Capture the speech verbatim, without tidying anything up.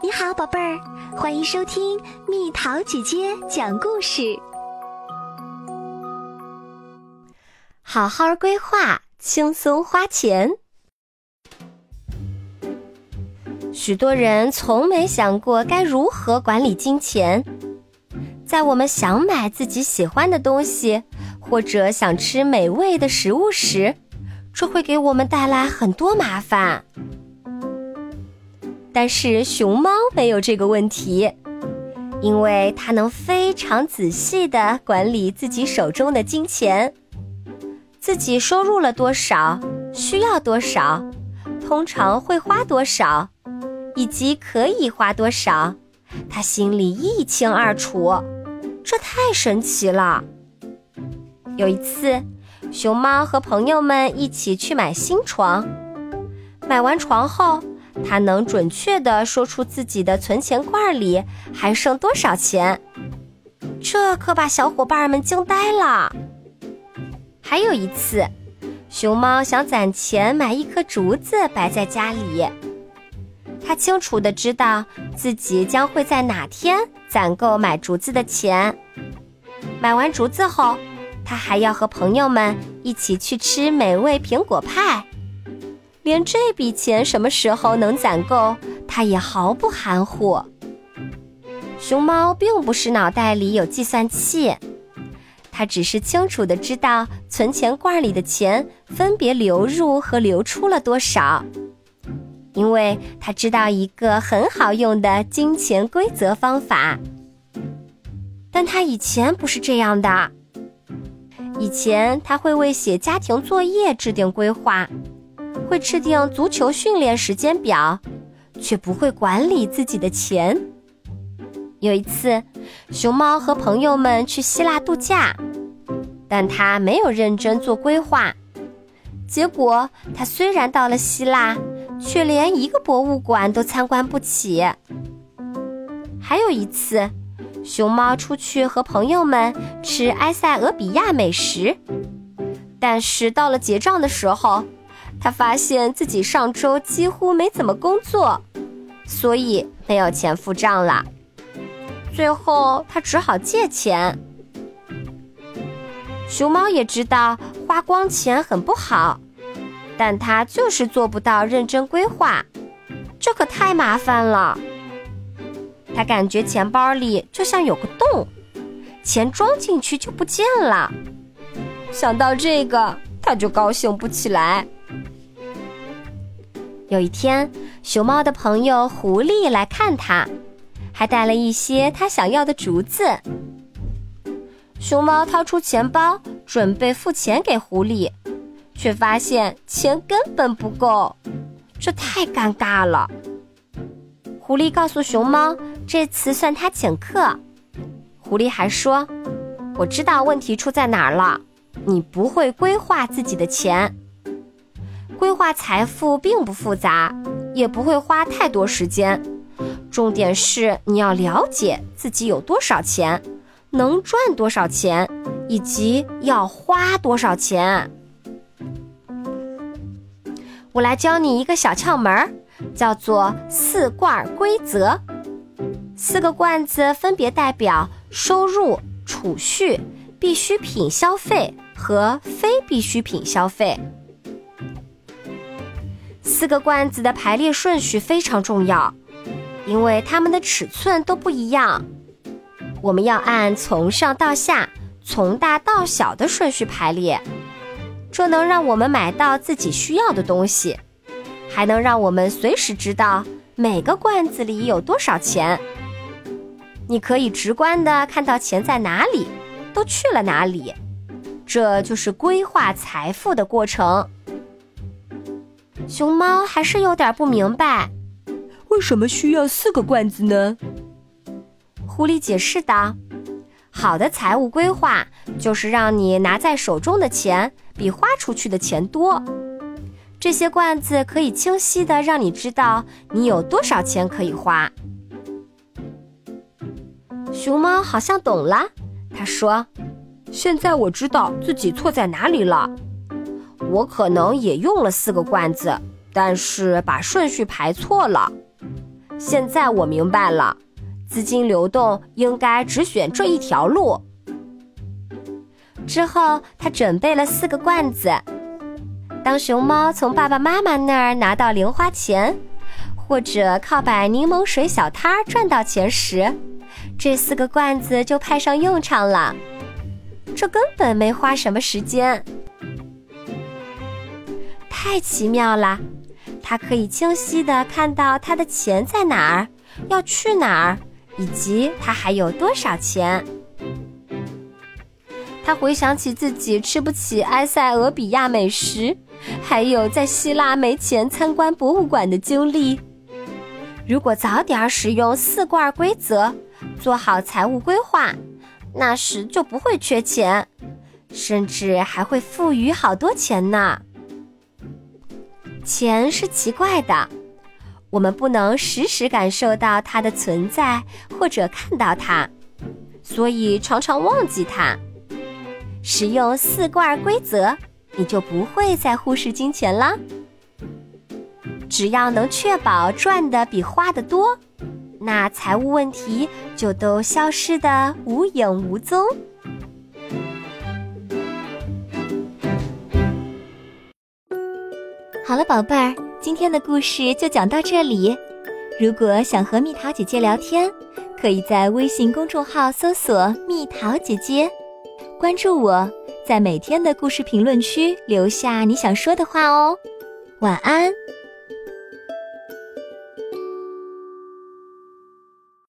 你好，宝贝儿，欢迎收听蜜桃姐姐讲故事。 好好规划，轻松花钱。许多人从没想过该如何管理金钱。在我们想买自己喜欢的东西，或者想吃美味的食物时，这会给我们带来很多麻烦。但是熊猫没有这个问题，因为它能非常仔细地管理自己手中的金钱。自己收入了多少，需要多少，通常会花多少，以及可以花多少，他心里一清二楚，这太神奇了。有一次，熊猫和朋友们一起去买新床，买完床后，他能准确地说出自己的存钱罐里还剩多少钱，这可把小伙伴们惊呆了。还有一次，熊猫想攒钱买一棵竹子摆在家里，他清楚地知道自己将会在哪天攒够买竹子的钱。买完竹子后，他还要和朋友们一起去吃美味苹果派。连这笔钱什么时候能攒够，他也毫不含糊。熊猫并不是脑袋里有计算器，他只是清楚地知道存钱罐里的钱分别流入和流出了多少，因为他知道一个很好用的金钱规则方法。但他以前不是这样的，以前他会为写家庭作业制定规划，会制定足球训练时间表，却不会管理自己的钱。有一次，熊猫和朋友们去希腊度假，但他没有认真做规划，结果他虽然到了希腊，却连一个博物馆都参观不起。还有一次，熊猫出去和朋友们吃埃塞俄比亚美食，但是到了结账的时候，他发现自己上周几乎没怎么工作，所以没有钱付账了。最后他只好借钱。熊猫也知道花光钱很不好，但他就是做不到认真规划，这可太麻烦了。他感觉钱包里就像有个洞，钱装进去就不见了。想到这个，他就高兴不起来。有一天，熊猫的朋友狐狸来看他，还带了一些他想要的竹子。熊猫掏出钱包，准备付钱给狐狸，却发现钱根本不够，这太尴尬了。狐狸告诉熊猫，这次算他请客。狐狸还说，我知道问题出在哪儿了，你不会规划自己的钱。规划财富并不复杂，也不会花太多时间，重点是你要了解自己有多少钱，能赚多少钱，以及要花多少钱。我来教你一个小窍门，叫做四罐规则。四个罐子分别代表收入、储蓄、必需品消费和非必需品消费。四个罐子的排列顺序非常重要，因为它们的尺寸都不一样。我们要按从上到下，从大到小的顺序排列，这能让我们买到自己需要的东西，还能让我们随时知道每个罐子里有多少钱。你可以直观地看到钱在哪里，都去了哪里，这就是规划财富的过程。熊猫还是有点不明白， 为什么需要四个罐子呢？ 狐狸解释道，好的财务规划就是让你拿在手中的钱比花出去的钱多。这些罐子可以清晰地让你知道你有多少钱可以花。熊猫好像懂了，他说， 现在我知道自己错在哪里了。 我可能也用了四个罐子，但是把顺序排错了。 现在我明白了，资金流动应该只选这一条路。 之后，他准备了四个罐子。当熊猫从爸爸妈妈那儿拿到零花钱，或者靠摆柠檬水小摊儿赚到钱时，这四个罐子就派上用场了。这根本没花什么时间。太奇妙了，他可以清晰地看到他的钱在哪儿，要去哪儿，以及他还有多少钱。他回想起自己吃不起埃塞俄比亚美食，还有在希腊没钱参观博物馆的经历。如果早点使用四罐规则，做好财务规划，那时就不会缺钱，甚至还会富余好多钱呢。钱是奇怪的，我们不能时时感受到它的存在或者看到它，所以常常忘记它。使用四罐规则，你就不会再忽视金钱了。只要能确保赚的比花的多，那财务问题就都消失得无影无踪。好了，宝贝儿，今天的故事就讲到这里。如果想和蜜桃姐姐聊天，可以在微信公众号搜索蜜桃姐姐，关注我，在每天的故事评论区留下你想说的话哦。晚安。